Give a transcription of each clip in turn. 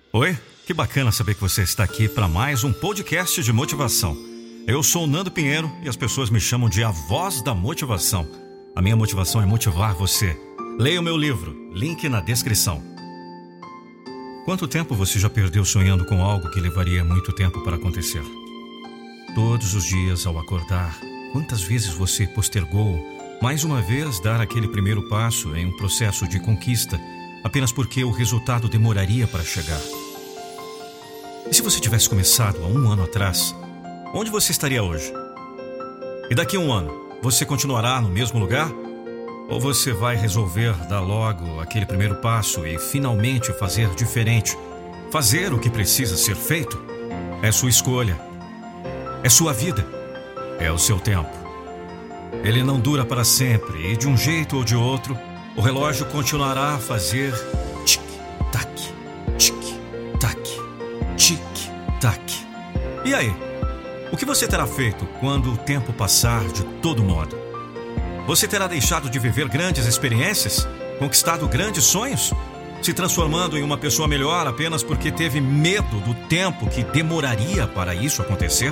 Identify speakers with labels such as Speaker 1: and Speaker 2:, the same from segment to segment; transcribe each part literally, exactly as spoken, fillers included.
Speaker 1: Oi, que bacana saber que você está aqui para mais um podcast de motivação. Eu sou o Nando Pinheiro e as pessoas me chamam de a voz da motivação. A minha motivação é motivar você. Leia o meu livro, link na descrição. Quanto tempo você já perdeu sonhando com algo que levaria muito tempo para acontecer? Todos os dias ao acordar, quantas vezes você postergou mais uma vez dar aquele primeiro passo em um processo de conquista apenas porque o resultado demoraria para chegar? E se você tivesse começado há um ano atrás, onde você estaria hoje? E daqui a um ano, você continuará no mesmo lugar? Ou você vai resolver dar logo aquele primeiro passo e finalmente fazer diferente? Fazer o que precisa ser feito? É sua escolha. É sua vida. É o seu tempo. Ele não dura para sempre e de um jeito ou de outro, o relógio continuará a fazer tic-tac, tic-tac, tic-tac. E aí? O que você terá feito quando o tempo passar de todo modo? Você terá deixado de viver grandes experiências? Conquistado grandes sonhos? Se transformando em uma pessoa melhor apenas porque teve medo do tempo que demoraria para isso acontecer?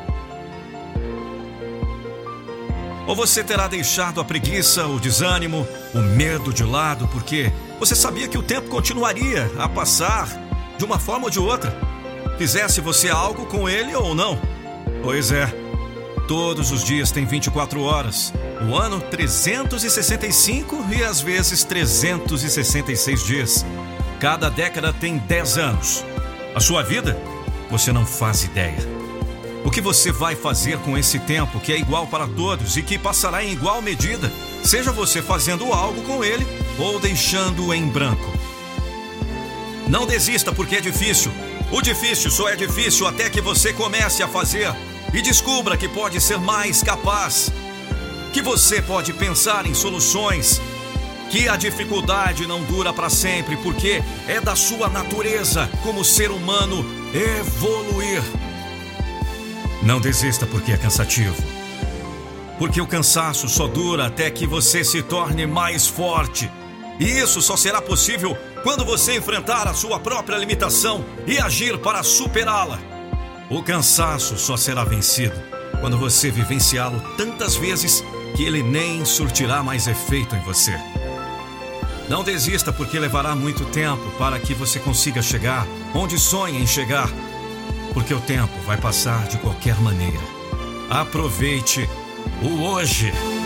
Speaker 1: Ou você terá deixado a preguiça, o desânimo, o medo de lado porque você sabia que o tempo continuaria a passar de uma forma ou de outra, fizesse você algo com ele ou não? Pois é, todos os dias têm vinte e quatro horas, o ano trezentos e sessenta e cinco e às vezes trezentos e sessenta e seis dias. Cada década tem dez anos. A sua vida? Você não faz ideia. O que você vai fazer com esse tempo que é igual para todos e que passará em igual medida, seja você fazendo algo com ele ou deixando-o em branco? Não desista porque é difícil. O difícil só é difícil até que você comece a fazer e descubra que pode ser mais capaz, que você pode pensar em soluções, que a dificuldade não dura para sempre porque é da sua natureza como ser humano evoluir. Não desista porque é cansativo. Porque o cansaço só dura até que você se torne mais forte. E isso só será possível quando você enfrentar a sua própria limitação e agir para superá-la. O cansaço só será vencido quando você vivenciá-lo tantas vezes que ele nem surtirá mais efeito em você. Não desista porque levará muito tempo para que você consiga chegar onde sonha em chegar. Porque o tempo vai passar de qualquer maneira. Aproveite o hoje.